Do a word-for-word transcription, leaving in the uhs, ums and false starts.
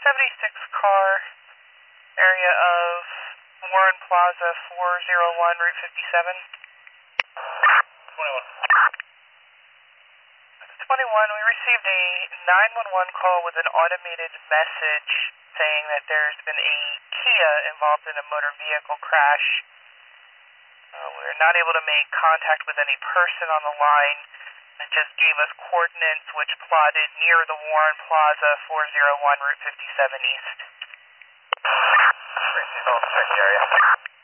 seventy-six car, area of Warren Plaza, four oh one, Route fifty-seven. twenty-one. twenty-one, we received a nine one one call with an automated message saying that there's been a Kia involved in a motor vehicle crash. Uh, we're not able to make contact with any person on the line. It just gave us coordinates which plotted near the Warren Plaza, four oh one, Route fifty-seven East. Received, I'll check the area.